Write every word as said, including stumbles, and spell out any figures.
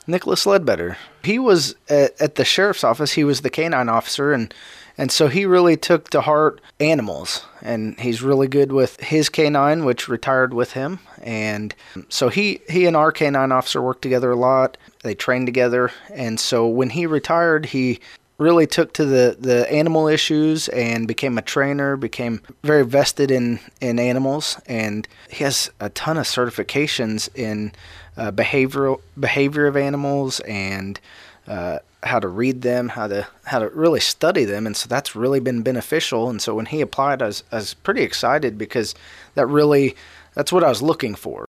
Nicholas Ledbetter. He was at, at the sheriff's office. He was the canine officer, and and so he really took to heart animals. And he's really good with his canine, which retired with him. And so he he and our canine officer worked together a lot. They trained together, and so when he retired, he really took to the, the animal issues and became a trainer, became very vested in, in animals, and he has a ton of certifications in uh, behavioral behavior of animals and uh, how to read them, how to how to really study them, and so that's really been beneficial. And so when he applied, I was, I was pretty excited because that really that's what I was looking for.